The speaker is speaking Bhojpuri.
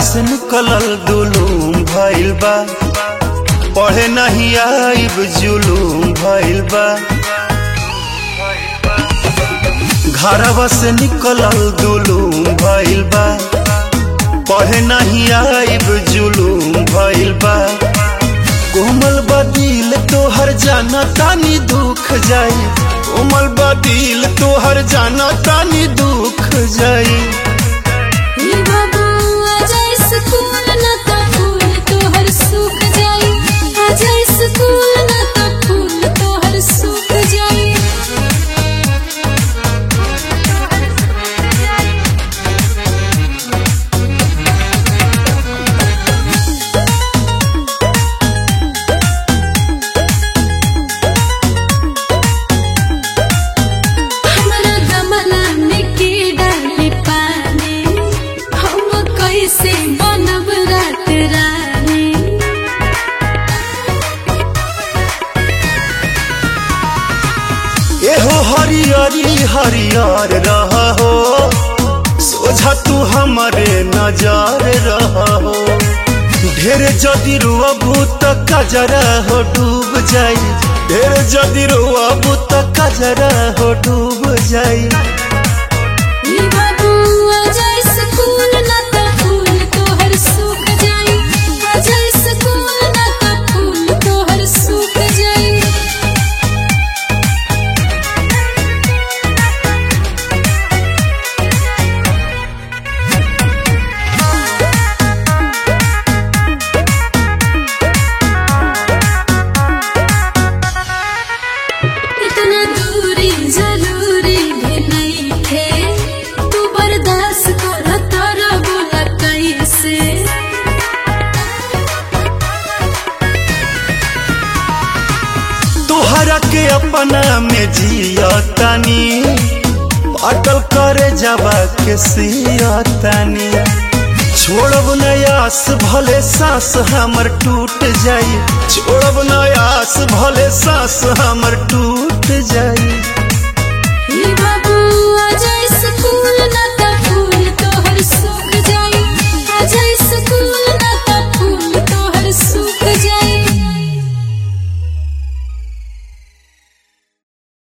से निकलल दुलूम भइल बा, पढ़े नहीं आइब जुलूम भइल बा। घरवा से निकलल दुलूम भइल बा, पढ़े नहीं आइब जुलूम भइल बा। कोमल बदिल तोहर जाना तानी दुख जाई, कोमल बदिल तोहर जाना तानी दुख जाई। एहो हरियरी हरियर रहा हो, सोझा तू हमारे नजर रहा हो। ढेर जदि रोअबू त कजरा हो डूब जाई, ढेर जदि रोअबू त कजरा हो डूब जाई। तोहरा के अपना में जिया तानी, अटल करे जावा के सिया तानी। छोड़ब नयास भले सांस हमर टूट जाई, छोड़ब नयास भले सांस हमर टूट जाई।